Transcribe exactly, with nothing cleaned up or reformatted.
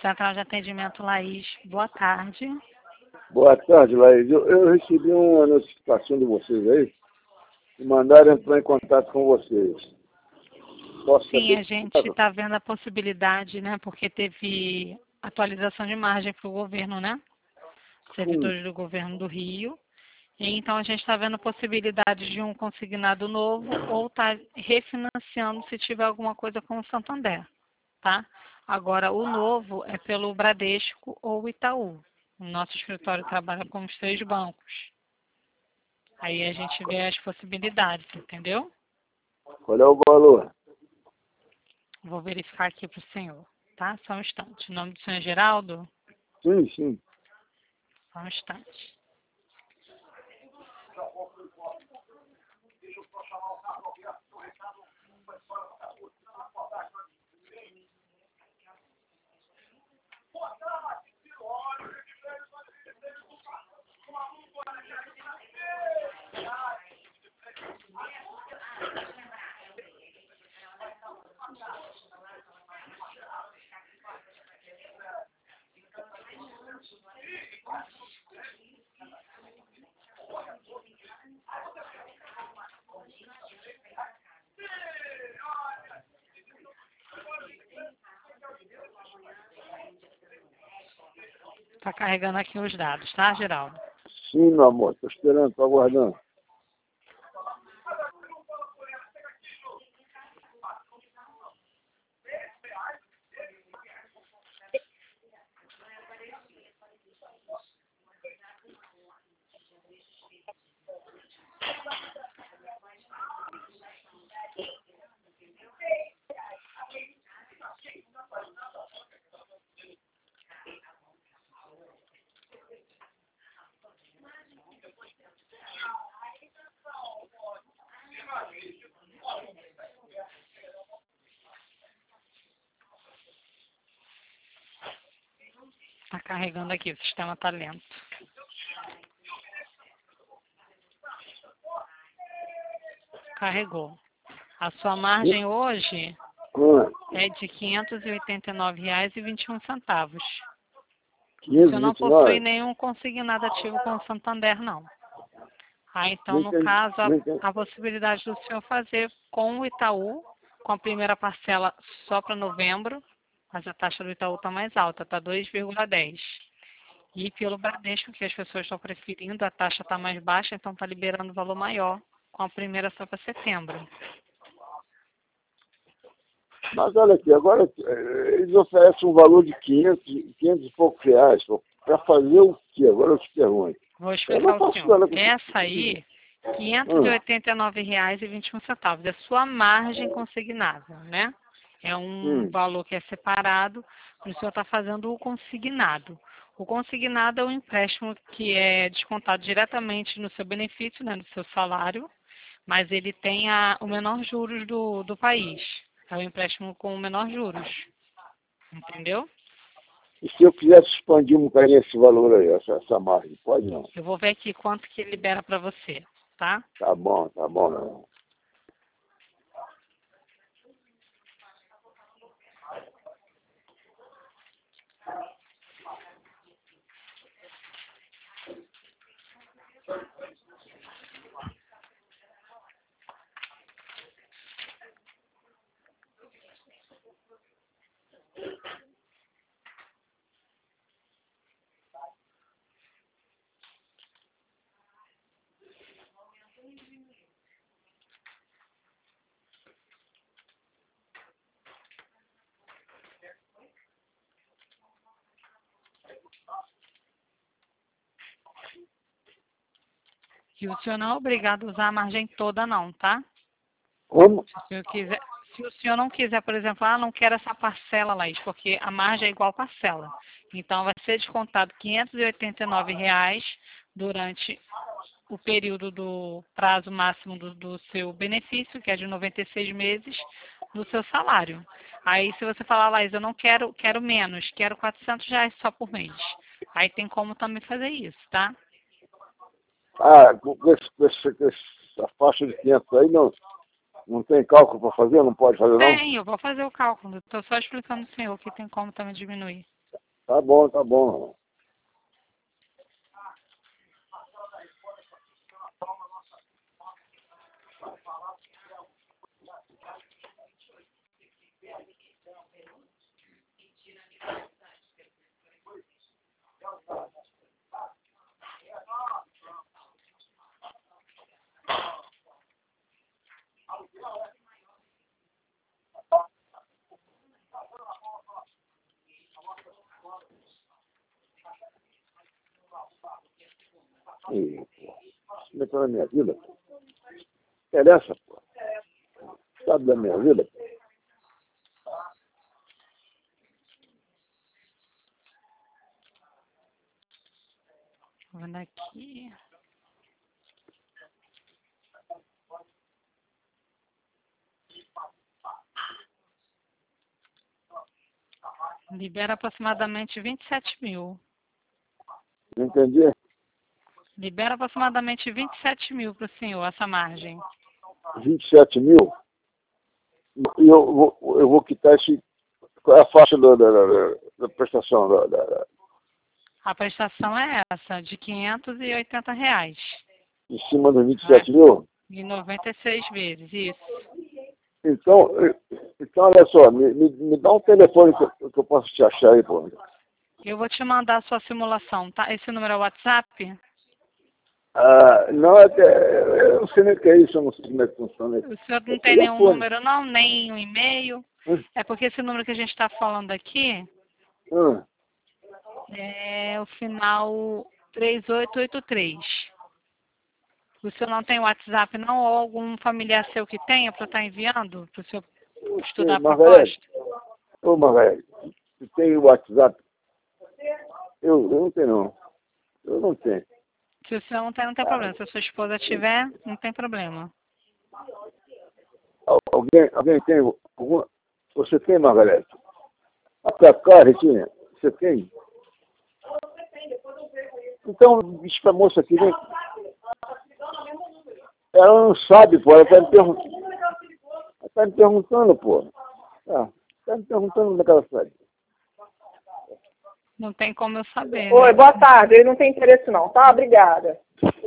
Central de Atendimento Laís, boa tarde. Boa tarde, Laís. Eu, eu recebi uma notificação de vocês aí e mandaram entrar em contato com vocês. Posso Sim, saber? a gente está vendo a possibilidade, né? Porque teve atualização de margem para o governo, né? Servidores do governo do Rio. E então a gente está vendo a possibilidade de um consignado novo ou tá refinanciando se tiver alguma coisa com o Santander, tá? Agora, o novo é pelo Bradesco ou Itaú. O nosso escritório trabalha com os três bancos. Aí a gente vê as possibilidades, entendeu? Qual é o valor? Vou verificar aqui para o senhor, tá? Só um instante. O nome do senhor é Geraldo? Sim, sim. Só um instante. Está carregando aqui os dados, tá, Geraldo? Sim, meu amor. Estou esperando, estou aguardando. Está carregando aqui, o sistema está lento. Carregou. A sua margem hoje Quanto? é de quinhentos e oitenta e nove reais e vinte e um centavos. O quinhentos senhor e não vinte e possui nove? nenhum consignado ativo com o Santander, não. Ah, então, Não no entendi. caso, Não entendi. a, a possibilidade do senhor fazer com o Itaú, com a primeira parcela só para novembro, mas a taxa do Itaú está mais alta, está dois vírgula dez. E pelo Bradesco, que as pessoas estão preferindo, a taxa está mais baixa, então está liberando valor maior, com a primeira só para setembro. Mas olha aqui, agora eh, eles oferecem um valor de quinhentos, quinhentos e poucos reais para fazer o quê? Agora eu te pergunto. Vou Eu explicar não ao posso senhor. falar com Essa aí, quinhentos e oitenta e nove reais e vinte e um centavos, é sua margem consignável, né? É um Hum. valor que é separado, o senhor está fazendo o consignado. O consignado é um empréstimo que é descontado diretamente no seu benefício, né, no seu salário, mas ele tem a, o menor juros do, do país. É o empréstimo com o menor juros. Entendeu? E se eu quisesse expandir um bocadinho esse valor aí, essa, essa margem? Pode não. Eu vou ver aqui quanto que ele libera para você, tá? Tá bom, tá bom, não. E o senhor não é obrigado a usar a margem toda não, tá? Como? Se o senhor quiser, se o senhor não quiser, por exemplo, ah, não quero essa parcela, Laís, porque a margem é igual parcela. Então, vai ser descontado quinhentos e oitenta e nove reais durante o período do prazo máximo do, do seu benefício, que é de noventa e seis meses, do seu salário. Aí, se você falar, Laís, eu não quero, quero menos, quero quatrocentos reais só por mês. Aí tem como também fazer isso, tá? Ah, com esse, com esse, com essa faixa de quinhentos aí, não, não tem cálculo para fazer? Não pode fazer, não? Tem, eu vou fazer o cálculo. Estou só explicando ao senhor que tem como também diminuir. Tá bom, tá bom. Ih, pô. Isso metrô na minha vida, pô. Interessa, pô. Sabe da minha vida, pô. Vendo aqui. Libera aproximadamente vinte e sete mil. Não entendi? Libera aproximadamente vinte e sete mil para o senhor, essa margem. vinte e sete mil? E eu vou, eu vou quitar esse. Qual é a faixa da, da, da, da prestação? Da, da, A prestação é essa, de quinhentos e oitenta reais. em cima dos vinte e sete mil? E noventa e seis vezes, isso. Então, então olha só, me, me, me dá um telefone que eu, que eu posso te achar aí, pô. Eu vou te mandar a sua simulação, tá? Esse número é o WhatsApp? Ah, não, é, é, eu não sei nem o que é isso, eu não sei como é que funciona. O senhor não É tem nenhum telefone. número, não? Nem um e-mail? Hum, É porque esse número que a gente está falando aqui hum. é o final três oito oito três. O senhor não tem WhatsApp, não? Ou algum familiar seu que tenha para estar enviando para o senhor estudar a Margarete, proposta? ô Margarete, você tem o WhatsApp? Eu, eu não tenho, não. Eu não tenho. Se o senhor não tem, não tem problema. Se a sua esposa tiver, não tem problema. Al- Alguém, alguém tem alguma? Você tem, Margarete? Até cá, Retinha, você tem? Então, diz pra moça aqui, vem. Ela não sabe, pô, ela está me perguntando. Ela tá me perguntando, pô. Ah, tá me perguntando onde é que ela sabe. Não tem como eu saber, Oi, né? boa tarde. Ele não tem interesse não, tá? Obrigada.